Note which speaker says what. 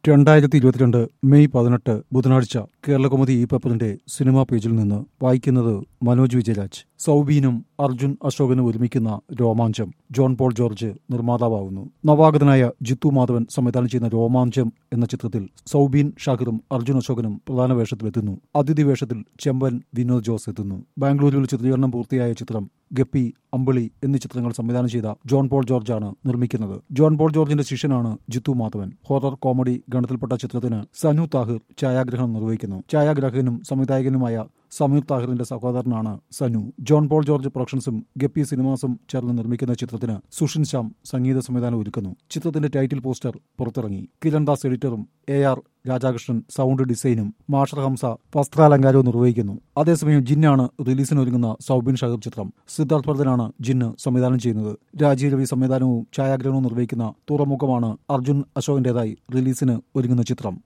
Speaker 1: 2022 May 18 ബുധനാഴ്ച കേരളകൗമുദി ഈ പേപ്പറിന്റെ സിനിമാ പേജിൽ നിന്ന് വായിക്കുന്നത് മനോജ് വിജയരാജ്. സൗബീനും അർജുൻ അശോകനും ഒരുമിക്കുന്ന രോമാഞ്ചം. ജോൺ പോൾ ജോർജ് നിർമ്മാതാവാകുന്നു. നവാഗതനായ ജിത്തു മാധവൻ സംവിധാനം ചെയ്യുന്ന രോമാഞ്ചം എന്ന ചിത്രത്തിൽ സൗബീൻ ഷാഹിറും അർജുൻ അശോകനും പ്രധാന വേഷത്തിലെത്തുന്നു. അതിഥി വേഷത്തിൽ ചെമ്പൻ വിനോദ് ജോസ് എത്തുന്നു. ബാംഗ്ലൂരിൽ ചിത്രീകരണം പൂർത്തിയായ ചിത്രം ഗപ്പി, അമ്പിളി എന്നീ ചിത്രങ്ങൾ സംവിധാനം ചെയ്ത ജോൺ പോൾ ജോർജാണ് നിർമ്മിക്കുന്നത്. ജോൺ പോൾ ജോർജിന്റെ ശിഷ്യനാണ് ജിത്തു മാധവൻ. ഹൊറർ കോമഡി ഗണത്തിൽപ്പെട്ട ചിത്രത്തിന് സനു താഹിർ ഛായാഗ്രഹണം നിർവഹിക്കുന്നു. ഛായാഗ്രാഹകനും സംവിധായകനുമായ സമീർ താഹിറിന്റെ സഹോദരനാണ് സനു. ജോൺ പോൾ ജോർജ് പ്രൊഡക്ഷൻസും ഗപ്പി സിനിമാസും ചേർന്ന് നിർമ്മിക്കുന്ന ചിത്രത്തിന് സുഷിൻ ശ്യാം സംഗീത സംവിധാനം ഒരുക്കുന്നു. ചിത്രത്തിന്റെ ടൈറ്റിൽ പോസ്റ്റർ പുറത്തിറങ്ങി. കിരൺ ദാസ് എഡിറ്ററും AR രാധാകൃഷ്ണൻ സൗണ്ട് ഡിസൈനും മാഷർ ഹംസ വസ്ത്രാലങ്കാരവും നിർവഹിക്കുന്നു. അതേസമയം ജിന്നാണ് റിലീസിനൊരുങ്ങുന്ന സൗബിൻ ഷാഹിർ ചിത്രം. സിദ്ധാർത്ഥ് വർദ്ധനാണ് ജിന്ന് സംവിധാനം ചെയ്യുന്നത്. രാജീവ് രവി സംവിധാനവും ഛായാഗ്രഹണവും നിർവഹിക്കുന്ന തുറമുഖമാണ് അർജുൻ അശോകന്റേതായി റിലീസിന് ഒരുങ്ങുന്ന ചിത്രം.